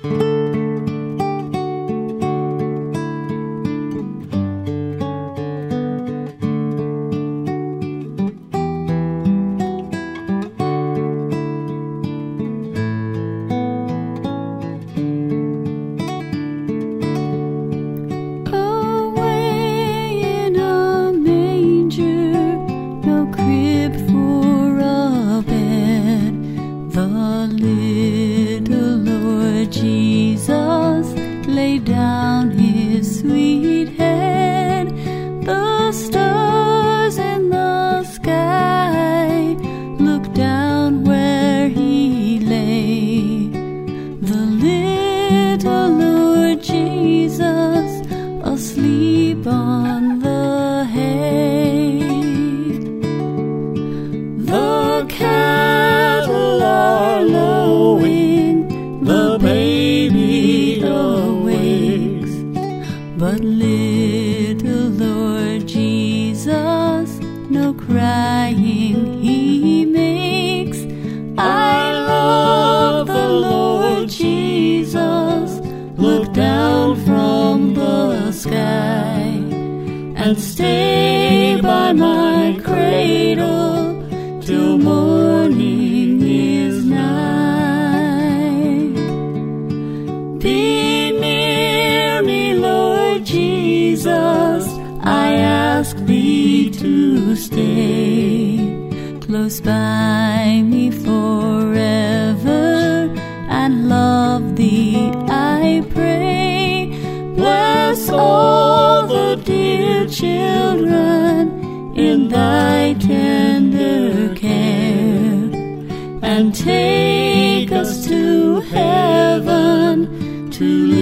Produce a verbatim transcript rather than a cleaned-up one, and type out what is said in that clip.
Down his sweet head, the stars in the sky looked down where he lay. The little Lord Jesus asleep on the hay. The cattle are lowing, the baby awakes, but little Lord Jesus no crying he makes. I love the Lord Jesus, look down from the sky and stay by my cradle till morning is nigh. Be near me, Lord Jesus, I ask thee to stay close by me forever and love thee, I pray. Bless all the dear children in thy tender care, and take us to heaven to